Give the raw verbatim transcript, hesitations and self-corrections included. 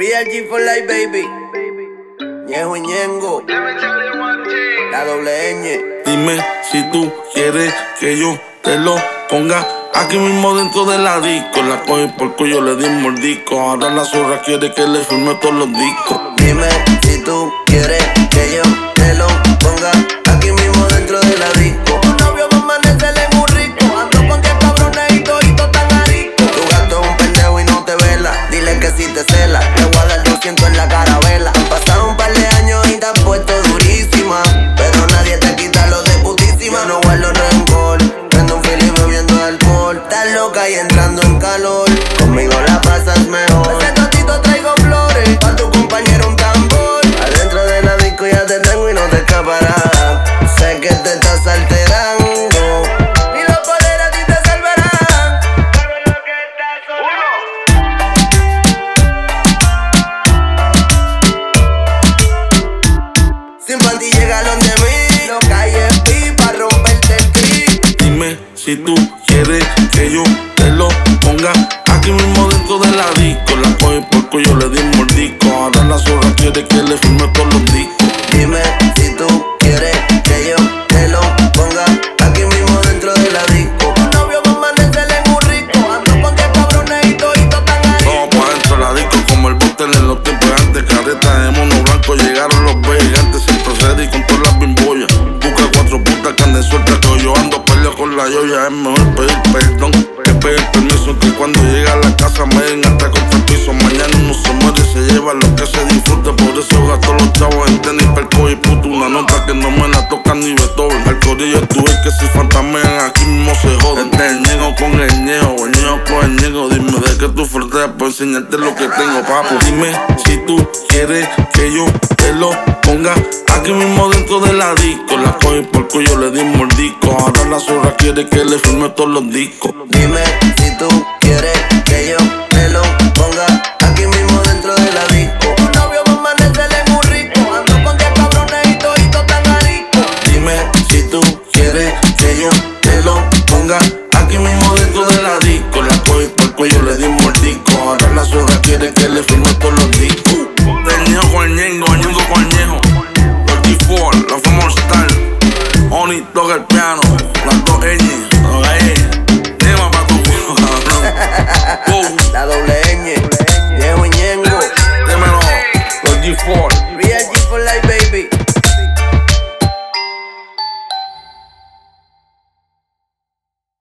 Real G for life, baby. Ñejo y Ñengo. La doble ñ. Dime si tú quieres que yo te lo ponga aquí mismo dentro de la disco. La cogí por el cuello, le di un mordisco. Ahora la zorra quiere que le firme todos los discos. Dime si tú quieres que yo te lo ponga aquí mismo dentro de la disco. Tu novio va a amanecerle muy rico. Ando con diez cabrones y todito tan arico. Tu gato es un pendejo y no te vela. Dile que si te cela, te voy a dar doscientos en la carabela. Han pasado un par de años y te has puesto durísima, pero nadie te quita lo de putísima. No guardo rencor, prendo un fili bebiendo alcohol. Estás loca y entrando en calor, conmigo la pasas mejor. Ese totito traigo flores, pa' tu compañero un tambor. Adentro de la disco ya te tengo y no te escaparás. Sé que te estás alterando, ni los poderes a ti te salvarán. Sabes lo que estás sonando. Sin panty llega donde mí, no calles pi pa' romperte el clip. Dime si tú quieres que yo te lo ponga aquí mismo dentro de la disco. La cogí por el cuello, le di un mordisco. Ahora la zorra quiere que le firme todos los discos. Dime si tú quieres que yo te lo ponga aquí mismo dentro de la disco. Tu novio va a amanecerle muy rico. Ando con diez cabrones y todito tan arico. Vamos pa' dentro de la disco como el botel en los tiempos de antes. Careta de mono blanco, llegaron los gigantes sin proceder y con todas las bimbollas. Busca cuatro putas que anden sueltas, que yo ando peleo con la yoya. Es mejor pedir perdón que pedir permiso, que cuando llega a la casa me den hasta contra el piso. Mañana uno se muere y se lleva lo que se disfruta. Por eso gasto los chavos en tenis, perco y puto. Una nota que no me la toca ni Beethoven. Al corillo tuve que si fantamean aquí mismo se joden. Este es el ñego con el ñejo, el ñejo con el ñego. Dime de qué tú fronteras por enseñarte lo que tengo, papo. Dime si tú quieres que yo te lo ponga aquí mismo dentro de la disco. La cogí por el cuello, le di un mordisco. Ahora la zorra quiere que le firme todos los discos. Dime